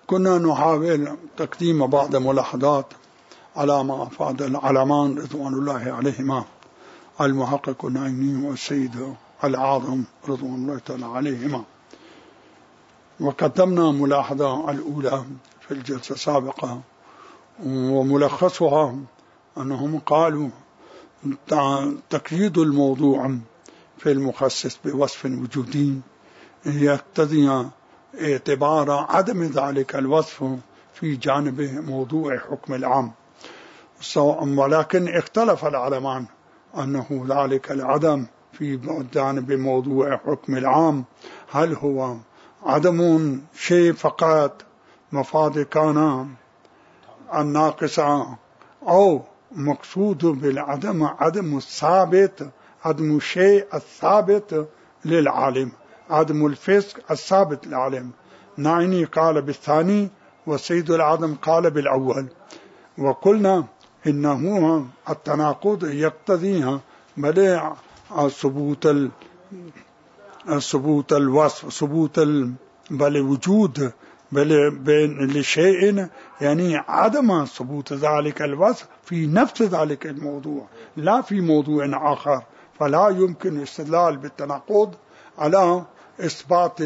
كنا نحاول تقديم بعض ملاحظات على ما أفاد العلمان رضوان الله عليهما المحقق النعيمي والسيد الأعظم رضوان الله تعالى عليهما. وقدمنا ملاحظة الأولى في الجلسة السابقة، وملخصها أنهم قالوا تقييد الموضوع في المخصص بوصف وجودي يقتضي اعتبار عدم ذلك الوصف في جانب موضوع حكم العام، ولكن اختلف العلمان أنه ذلك العدم في جانب موضوع حكم العام هل هو عدم شيء فقط مفاد كان الناقصة، أو مقصود بالعدم عدم الثابت، عدم الشيء الثابت للعالم، عدم الفسق الثابت للعالم. نعيني قال بالثاني والسيد العظم قال بالأول. وقلنا إنه التناقض يقتضيها بل ثبوت الوصف، ثبوت بل وجود بل بين لشيء، يعني عدم ثبوت ذلك الوصف في نفس ذلك الموضوع لا في موضوع آخر، فلا يمكن الاستدلال بالتناقض على إثبات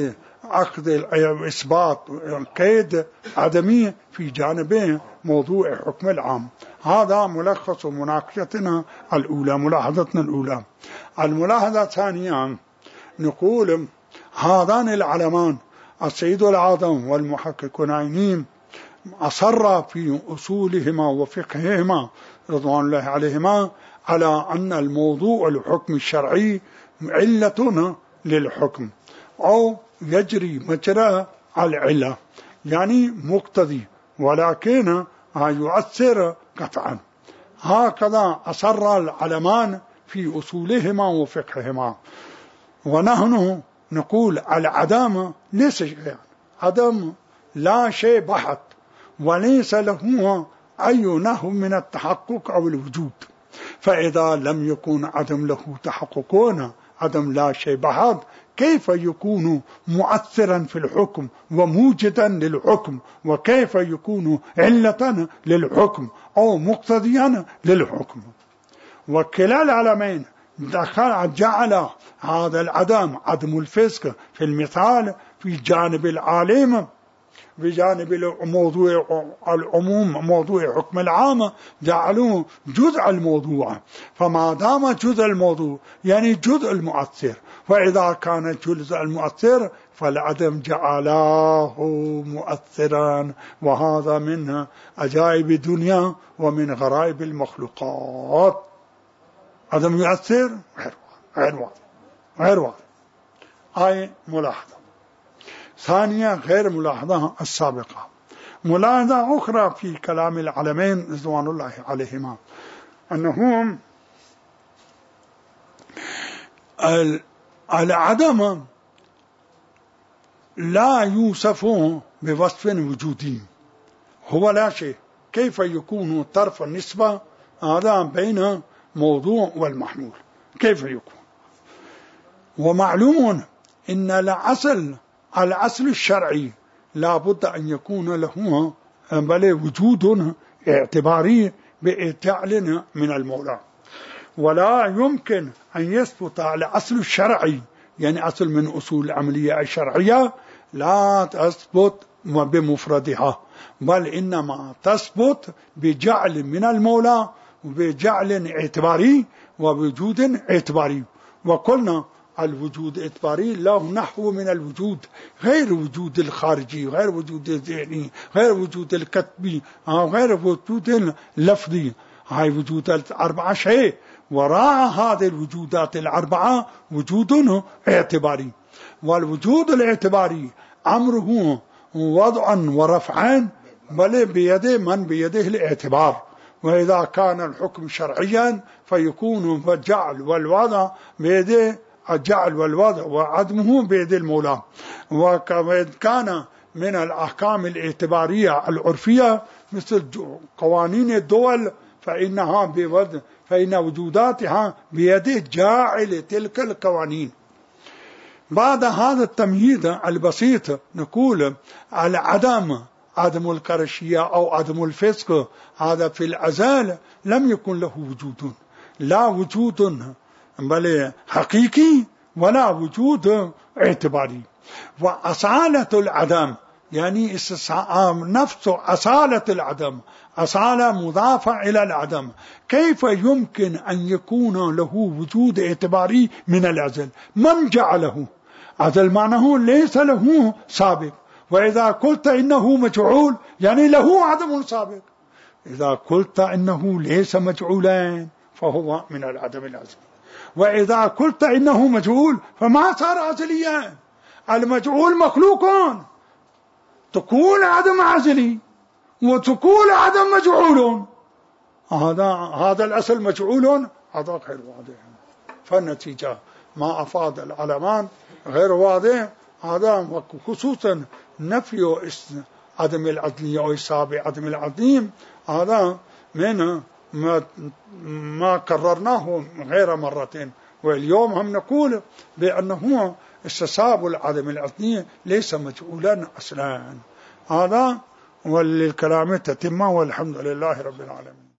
قيد عدمي في جانب موضوع حكم العام. هذا ملخص مناقشتنا الأولى، ملاحظتنا الأولى. الملاحظة الثانية نقول هذان العلمان السيد الأعظم والمحقق النعيمي أصر في أصولهما وفقههما رضوان الله عليهما على أن الموضوع الحكم الشرعي علة للحكم أو يجري مجرى العلة، يعني مقتضي ولكن يؤثر قطعا. هكذا أصر العلمان في أصولهما وفقههما. ونحن نقول العدم ليس شيئا، عدم لا شيء بحت وليس له أي نحو من التحقق أو الوجود، فإذا لم يكن عدم له تحققون، عدم لا شيء بحت، كيف يكون مؤثرا في الحكم وموجدا للحكم، وكيف يكون علة للحكم أو مقتضيا للحكم؟ وكلا العلمين جعل هذا العدم عدم الفسق في المثال في جانب العالم، بجانب الموضوع العموم موضوع حكم العام جعلوه جزء الموضوع، فما دام جزء الموضوع يعني جزء المؤثر، وإذا كان جزء المؤثر فالعدم جعلاه مؤثرا، وهذا من عجائب الدنيا ومن غرائب المخلوقات. عدم يؤثر غير واضح. هاي ملاحظة ثانية غير ملاحظة السابقة. ملاحظة أخرى في كلام العلمين رضوان الله عليهما أنهم العدم لا يوصف بوصف وجودي، هو لا شيء، كيف يكون طرف النسبة هذا بين موضوع والمحمول، كيف يكون؟ ومعلوم إن الأصل الشرعي لا بد أن يكون له بل وجود اعتباري بإعتال من المولى، ولا يمكن أن يثبت على الأصل الشرعي، يعني أصل من أصول العملية الشرعية لا تثبت بمفردها، بل إنما تثبت بجعل من المولى وبجعل اعتباري ووجود اعتباري. وقلنا الوجود اعتباري له نحو من الوجود، غير وجود الخارجي، غير وجود الذهني، غير وجود الكتبي، غير وجود اللفظي. هاي وجودات أربعة شيء، وراء هذه الوجودات الأربعة وجود اعتباري، والوجود الاعتباري أمره وضعا ورفعا بل بيده من بيده الاعتبار. وإذا كان الحكم شرعيا فيكون الجعل والوضع بيده، الجعل والوضع وعدمه بيد المولى. وكما كان من الأحكام الاعتبارية العرفية مثل قوانين الدول فإن وجوداتها بيده جاعل تلك القوانين. بعد هذا التمهيد البسيط نقول العدم عدم القرشية أو عدم الفسق هذا في الأزل لم يكن له وجود، لا وجود بل حقيقي ولا وجود اعتباري. وأصالة العدم يعني نفس أصالة العدم، أصالة مضافة إلى العدم، كيف يمكن أن يكون له وجود اعتباري من الأزل؟ من جعله؟ أزل معناه ليس له سابق، وإذا قلت إنه مجعول يعني له عدم سابق، إذا قلت إنه ليس مجعولا فهو من العدم الأزلي، وإذا قلت إنه مجعول فما صار أزليا. المجعول مخلوق، تكون عدم أزلي وتكون عدم مجعول، هذا الأصل مجعول، هذا غير واضح. فالنتيجة ما أفاد العلمان غير واضح، هذا خصوصا نفي عدم العدلية أو إصابة عدم العديم، هذا من ما كررناه غير مرتين، واليوم هم نقول بأنه استصاب العدم العدلية ليس مجعولا أصلا. هذا وللكلام تتمة، والحمد لله رب العالمين.